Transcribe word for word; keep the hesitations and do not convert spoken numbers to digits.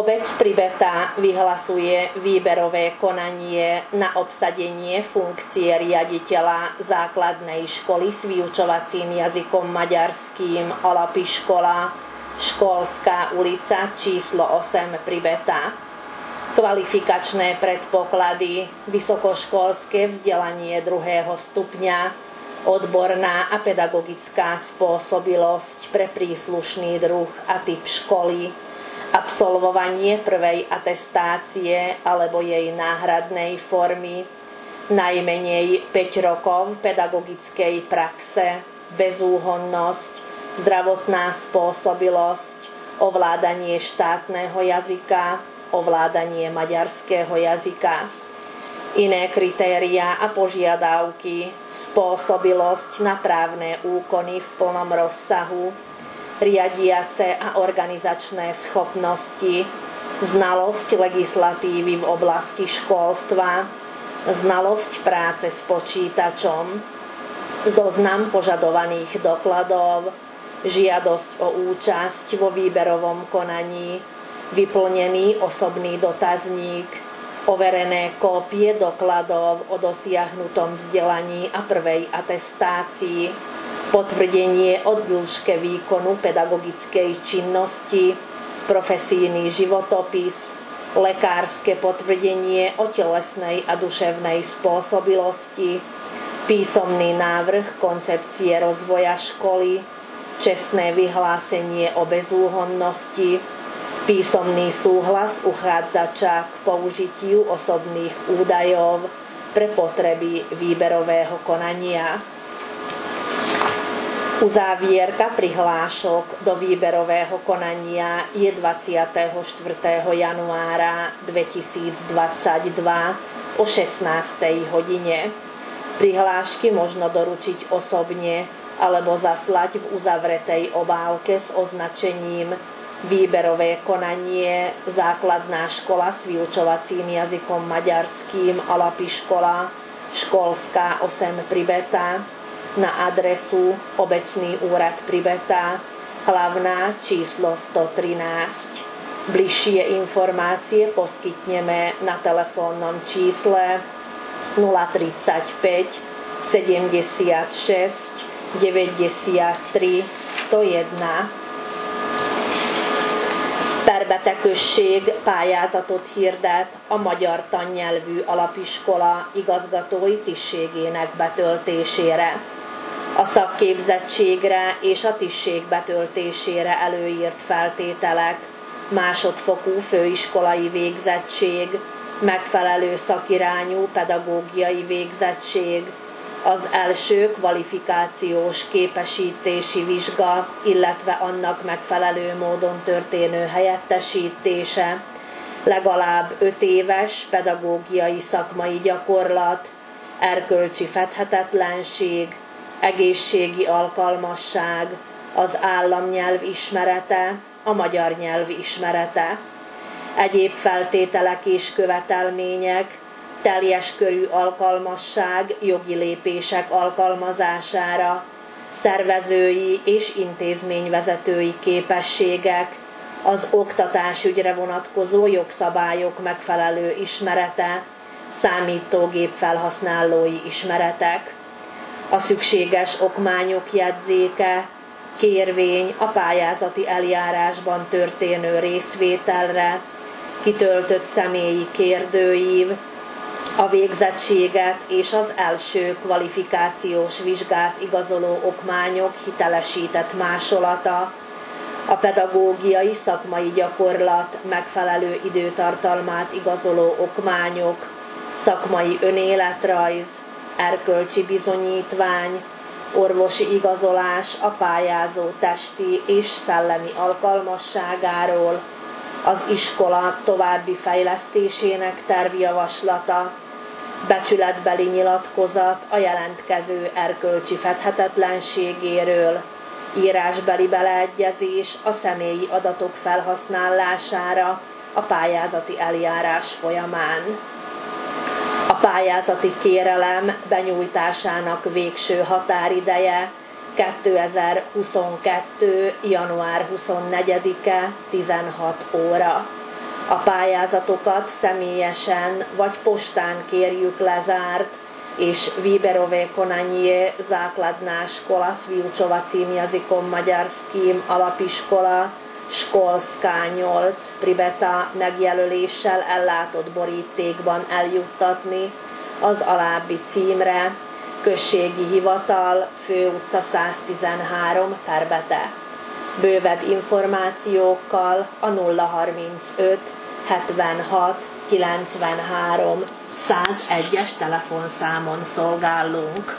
Obec Pribeta vyhlasuje výberové konanie na obsadenie funkcie riaditeľa základnej školy s vyučovacím jazykom maďarským Alapi škola, Školská ulica číslo osem Pribeta. Kvalifikačné predpoklady: vysokoškolské vzdelanie druhého stupňa, odborná a pedagogická spôsobilosť pre príslušný druh a typ školy, absolvovanie prvej atestácie alebo jej náhradnej formy, najmenej päť rokov pedagogickej praxe, bezúhonnosť, zdravotná spôsobilosť, ovládanie štátneho jazyka, ovládanie maďarského jazyka. Iné kritériá a požiadavky: spôsobilosť na právne úkony v plnom rozsahu, riadiace a organizačné schopnosti, znalosť legislatívy v oblasti školstva, znalosť práce s počítačom, zoznam požadovaných dokladov, žiadosť o účasť vo výberovom konaní, vyplnený osobný dotazník, overené kópie dokladov o dosiahnutom vzdelaní a prvej atestácii, potvrdenie o dĺžke výkonu pedagogickej činnosti, profesijný životopis, lekárske potvrdenie o telesnej a duševnej spôsobilosti, písomný návrh koncepcie rozvoja školy, čestné vyhlásenie o bezúhonnosti, písomný súhlas uchádzača k použitiu osobných údajov pre potreby výberového konania. Uzávierka prihlášok do výberového konania je dvadsiateho štvrtého januára dvetisícdvadsaťdva o šestnástej hodine. Prihlášky možno doručiť osobne alebo zaslať v uzavretej obálke s označením Výberové konanie, základná škola s vyučovacím jazykom maďarským Alapi škola, Školská osem Pribeta, na adresu Obecný úrad Pribeta, Hlavná číslo sto trinásť. Bližšie informácie poskytneme na telefónnom čísle nula tridsaťpäť sedemdesiatšesť deväťdesiattri sto jeden. Perbete község pályázatot hirdet a magyar tannyelvű alapiskola igazgatói tisztségének betöltésére. A szakképzettségre és a tisztség betöltésére előírt feltételek: másodfokú főiskolai végzettség, megfelelő szakirányú pedagógiai végzettség, az első kvalifikációs képesítési vizsga, illetve annak megfelelő módon történő helyettesítése, legalább öt éves pedagógiai szakmai gyakorlat, erkölcsi fedhetetlenség, egészségi alkalmasság, az államnyelv ismerete, a magyar nyelv ismerete. Egyéb feltételek és követelmények: teljes körű alkalmasság jogi lépések alkalmazására, szervezői és intézményvezetői képességek, az oktatásügyre vonatkozó jogszabályok megfelelő ismerete, számítógép felhasználói ismeretek, a szükséges okmányok jegyzéke, kérvény a pályázati eljárásban történő részvételre, kitöltött személyi kérdőív, a végzettséget és az első kvalifikációs vizsgát igazoló okmányok hitelesített másolata, a pedagógiai szakmai gyakorlat megfelelő időtartalmát igazoló okmányok, szakmai önéletrajz, erkölcsi bizonyítvány, orvosi igazolás a pályázó testi és szellemi alkalmasságáról, az iskola további fejlesztésének tervjavaslata, becsületbeli nyilatkozat a jelentkező erkölcsi fedhetetlenségéről, írásbeli beleegyezés a személyi adatok felhasználására a pályázati eljárás folyamán. A pályázati kérelem benyújtásának végső határideje kétezer-huszonkettő. január huszonnegyedike tizenhat óra. A pályázatokat személyesen vagy postán kérjük lezárt, és Výběrové konání základná škola s výučovacím jazykom maďarským alapiskola Školská nyolc Pribeta megjelöléssel ellátott borítékban eljuttatni az alábbi címre: Községi Hivatal, Főutca száztizenhárom, Terbete. Bővebb információkkal a nulla harmincöt hetvenhat kilencvenhárom százegyes telefonszámon szolgálunk.